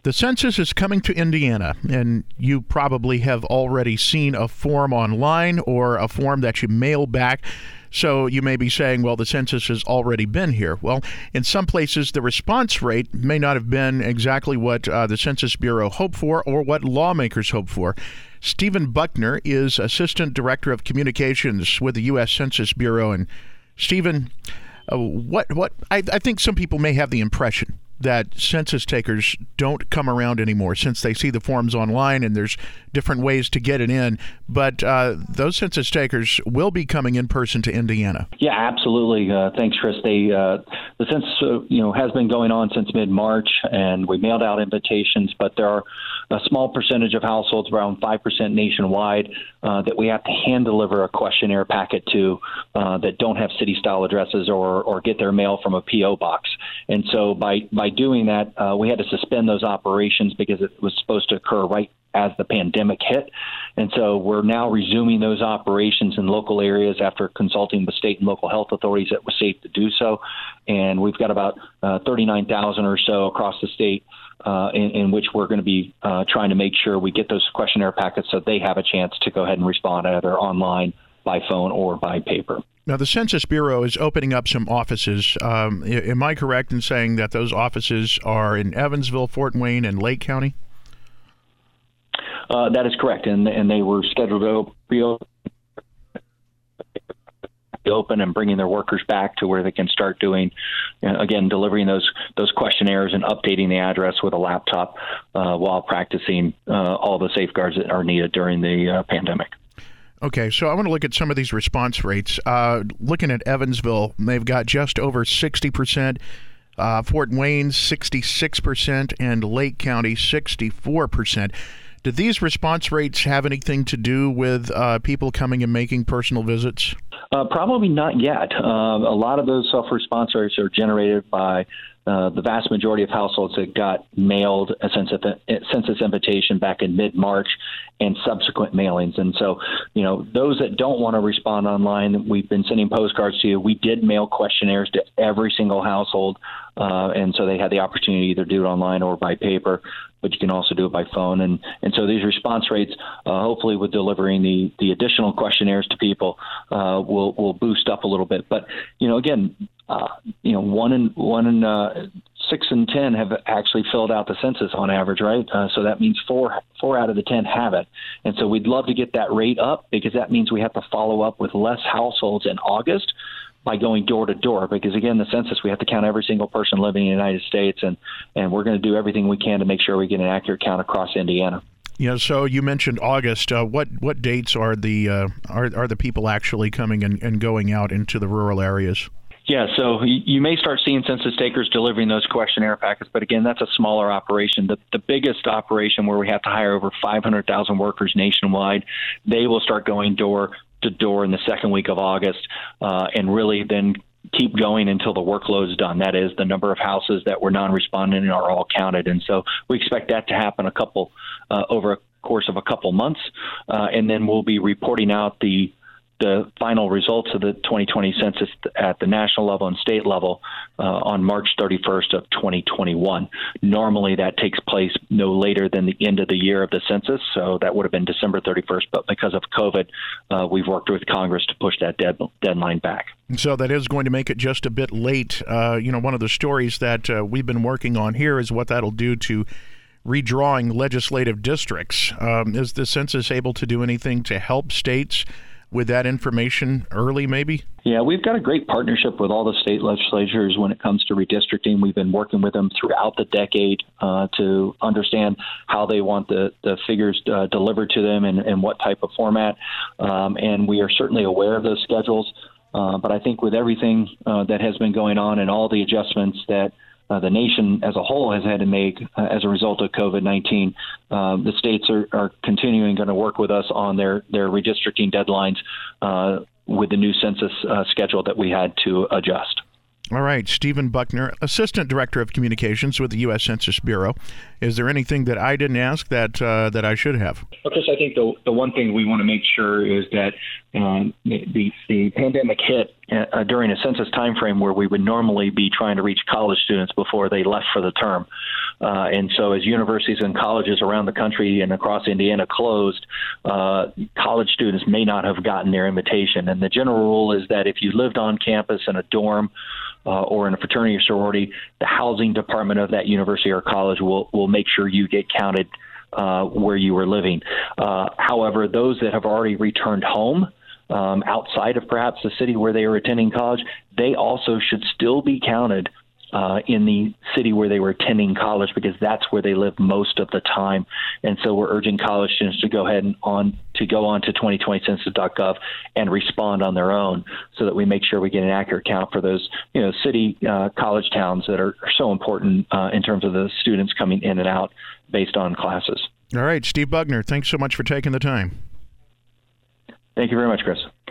The census is coming to Indiana, and you probably have already seen a form online or a form that you mail back. So you may be saying, well, the census has already been here. Well, in some places, the response rate may not have been exactly what the Census Bureau hoped for or what lawmakers hoped for. Stephen Buckner is Assistant Director of Communications with the U.S. Census Bureau. And Stephen, I think some people may have the impression that census takers don't come around anymore since they see the forms online and there's different ways to get it in. But those census takers will be coming in person to Indiana. Yeah, absolutely. Thanks, Chris. The census, has been going on since mid-March, and we mailed out invitations, but there are a small percentage of households, around 5% nationwide, that we have to hand deliver a questionnaire packet to that don't have city-style addresses or get their mail from a P.O. box. And so by doing that, we had to suspend those operations because it was supposed to occur right as the pandemic hit. And so we're now resuming those operations in local areas after consulting with state and local health authorities that it was safe to do so. And we've got about 39,000 or so across the state in which we're going to be trying to make sure we get those questionnaire packets so they have a chance to go ahead and respond either online, by phone, or by paper. Now, the Census Bureau is opening up some offices. Am I correct in saying that those offices are in Evansville, Fort Wayne, and Lake County? That is correct, and they were scheduled to be open and bringing their workers back to where they can start doing, again, delivering those questionnaires and updating the address with a laptop while practicing all the safeguards that are needed during the pandemic. Okay, so I want to look at some of these response rates. Looking at Evansville, they've got just over 60%, Fort Wayne 66%, and Lake County 64%. Do these response rates have anything to do with people coming and making personal visits? Probably not yet. A lot of those self-response rates are generated by the vast majority of households that got mailed a census invitation back in mid-March and subsequent mailings. And so, those that don't want to respond online, we've been sending postcards to you. We did mail questionnaires to every single household. And so they had the opportunity to either do it online or by paper, but you can also do it by phone. And so these response rates, hopefully with delivering the additional questionnaires to people, will boost up a little bit. But, again, 1 in 6 in 10 have actually filled out the census on average, right? So that means four out of the 10 have it. And so we'd love to get that rate up because that means we have to follow up with less households in August by going door to door, because again, the census, we have to count every single person living in the United States, and we're going to do everything we can to make sure we get an accurate count across Indiana. Yeah. So you mentioned August. What dates are the people actually coming and going out into the rural areas? Yeah, so you may start seeing census takers delivering those questionnaire packets, but again, that's a smaller operation. The biggest operation where we have to hire over 500,000 workers nationwide, they will start going door to door in the second week of August, and really then keep going until the workload is done. That is, the number of houses that were non-responding are all counted. And so we expect that to happen over a course of a couple months, and then we'll be reporting out the final results of the 2020 census at the national level and state level on March 31st of 2021. Normally that takes place no later than the end of the year of the census, so that would have been December 31st, but because of COVID, we've worked with Congress to push that deadline back. So that is going to make it just a bit late. One of the stories that we've been working on here is what that'll do to redrawing legislative districts. Is the census able to do anything to help states with that information early, maybe? Yeah, we've got a great partnership with all the state legislatures when it comes to redistricting. We've been working with them throughout the decade to understand how they want the figures delivered to them and what type of format. And we are certainly aware of those schedules. But I think with everything that has been going on and all the adjustments that the nation as a whole has had to make as a result of COVID-19. The states are continuing going to work with us on their redistricting deadlines with the new census schedule that we had to adjust. All right. Stephen Buckner, Assistant Director of Communications with the U.S. Census Bureau. Is there anything that I didn't ask that I should have? Because I think the one thing we want to make sure is that the pandemic hit during a census timeframe where we would normally be trying to reach college students before they left for the term. And so as universities and colleges around the country and across Indiana closed, college students may not have gotten their invitation. And the general rule is that if you lived on campus in a dorm or in a fraternity or sorority, the housing department of that university or college will make sure you get counted where you were living. However, those that have already returned home outside of perhaps the city where they were attending college, they also should still be counted in the city where they were attending college, because that's where they live most of the time. And so we're urging college students to go ahead and go on to 2020census.gov and respond on their own, so that we make sure we get an accurate count for those, city college towns that are so important in terms of the students coming in and out based on classes. All right, Steve Bugner, thanks so much for taking the time. Thank you very much, Chris.